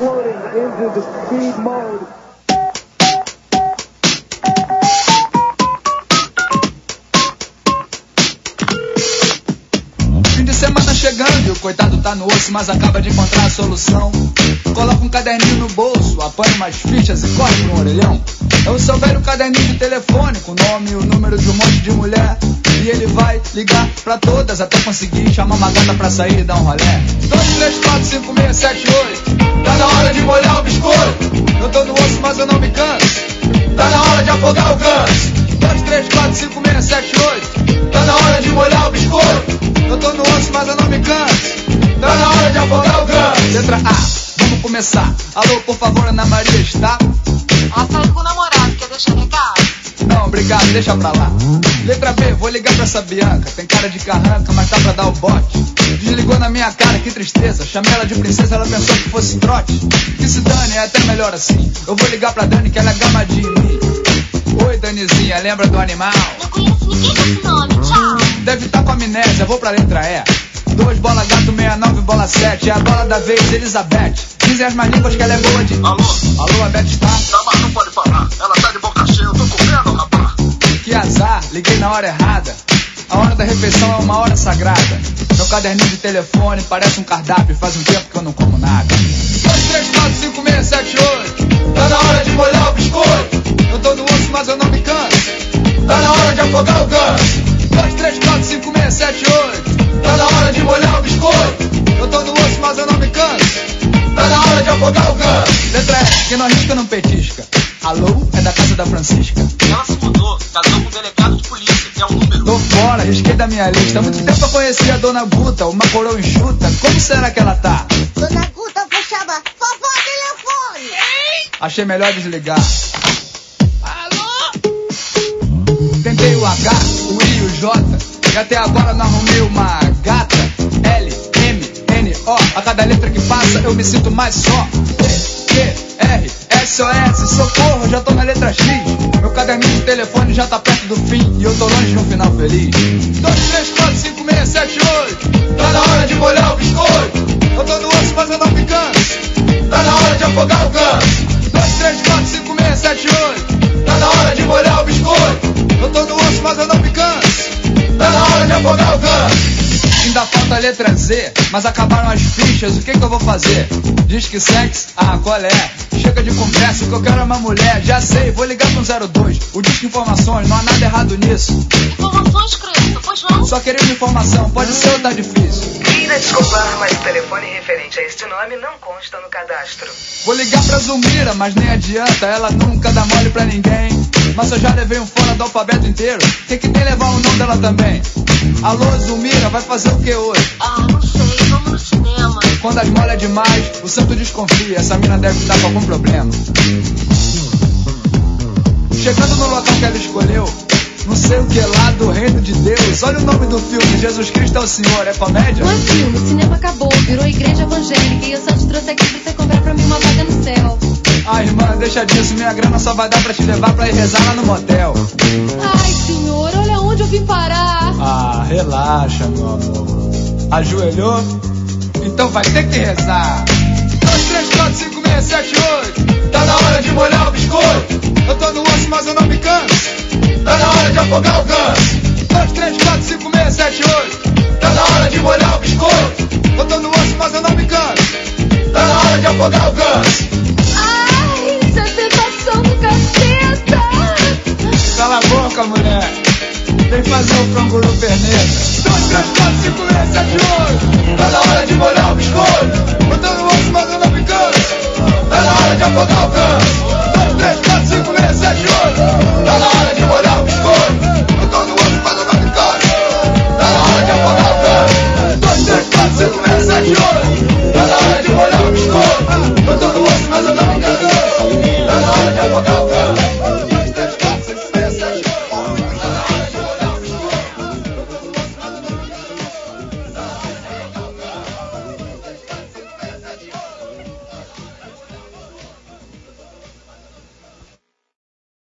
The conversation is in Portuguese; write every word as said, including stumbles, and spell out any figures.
exploding into the speed mode. Fim de semana chegando e o coitado tá no osso, mas acaba de encontrar a solução. Coloca um caderninho no bolso, apanha umas fichas e corre pra um orelhão. É o seu velho caderninho de telefone, com o nome e o número de um monte de mulher. E ele vai ligar pra todas até conseguir chamar uma gata pra sair e dar um rolé. Dois, três, quatro, cinco, seis, sete, oito. Tá na hora de molhar o biscoito. Eu tô no osso, mas eu não me canso. Tá na hora de afogar o ganso. Dois, três, quatro, cinco, seis, sete, oito. Tá na hora de molhar o biscoito. Eu tô no osso, mas eu não me canso. Tá na hora de afogar o ganso. Letra A, vamos começar. Alô, por favor, Ana Maria está? Ela saiu com o namorado, quer deixar recado? Não, obrigado, deixa pra lá. Letra B, vou ligar pra essa Bianca. Tem cara de carranca, mas tá pra dar o bote. Desligou na minha cara, que tristeza. Chamei ela de princesa, ela pensou que fosse trote. Que se dane, é até melhor assim. Eu vou ligar pra Dani, que ela é gamadinha em mim. Oi, Danizinha, lembra do animal? Não conheço ninguém com esse nome, tchau. Deve estar com amnésia, vou pra letra E. Dois, bola gato, sessenta e nove, bola sete. É a bola da vez, Elizabeth. Dizem as más línguas que ela é boa de... Alô? Alô, a Beth está? Tá, mas não pode parar. Ela tá de boca cheia, eu tô comendo, rapaz. Que azar, liguei na hora errada. A hora da refeição é uma hora sagrada. Meu caderninho de telefone parece um cardápio. Faz um tempo que eu não como nada. Dois, três, quatro, cinco, seis, sete, oito. Tá na hora de molhar o biscoito. Eu tô no osso, mas eu não me canso. Tá na hora de afogar o ganso. Dois, três, quatro, cinco, seis, sete, oito. Tá na hora de molhar o biscoito. Eu tô no osso, mas eu não me canso. Tá na hora de afogar o ganso. Letra E, quem não arrisca não petisca. Alô, é da casa da Francisca. Ela se mudou, casou com um delegado de polícia, que é um número. Tô fora, risquei da minha lista. Há muito tempo eu conheci a Dona Guta, uma coroa enxuta. Como será que ela tá? Dona Guta, vou chamar. Vovó, telefone. Achei melhor desligar. Alô? Tentei o H, o I e o J. E até agora não arrumei uma gata. L, M, N, O. A cada letra que passa eu me sinto mais só. T, Q, R, S O S, socorro, já tô na letra X. Meu caderninho de telefone já tá perto do fim. E eu tô longe de um final feliz. Dois, três, quatro, cinco, seis, sete, oito. Tá na hora de molhar o biscoito. Eu tô no osso, mas eu não me canso. Tá na hora de afogar o ganso. Dois, três, quatro, cinco, seis, sete, oito. Tá na hora de molhar o biscoito. Eu tô no osso, mas eu não me canso. Tá na hora de afogar o ganso. Ainda falta a letra Z, mas acabaram as fichas, o que que eu vou fazer? Diz que sexo, ah, qual é? Chega de conversa, que eu quero é uma mulher. Já sei, vou ligar pro zero dois. O disco informações, não há nada errado nisso. Informações, Cristo, pois não? Só querendo informação, pode ser ou tá difícil? Queira desculpar, mas o telefone referente a este nome não consta no cadastro. Vou ligar pra Zulmira, mas nem adianta, ela nunca dá mole pra ninguém. Mas eu já levei um fora do alfabeto inteiro, tem que nem levar o nome dela também. Alô, Zulmira, vai fazer o que hoje? Ah, não sei, vamos no cinema. Quando as molas é demais, o santo desconfia, essa mina deve estar com algum problema. Chegando no local que ela escolheu, não sei o que é lá do reino de Deus. Olha o nome do filme, Jesus Cristo é o Senhor, é comédia? Não é filme, o cinema acabou, virou igreja evangélica. E eu só te trouxe aqui pra você comprar pra mim uma vaga no céu. Ah, irmã, deixa disso, minha grana só vai dar pra te levar pra ir rezar lá no motel. Ai, senhor, olha onde eu vim parar. Ah, relaxa, meu amor. Ajoelhou? Então vai ter que rezar. Dois, três, quatro, cinco, seis, sete, oito. Tá na hora de molhar o biscoito. Eu tô no osso, mas eu não me canso. Tá na hora de afogar o ganso. Dois, três, quatro, cinco, seis, sete, oito. Tá na hora de molhar o biscoito. Eu tô no osso, mas eu não me canso. Tá na hora de afogar o ganso. Ai, isso é tentação do caceta. Cala a boca, mulher. Vem fazer o frango no perneta. Dois, três, quatro, cinco, seis, sete, oito.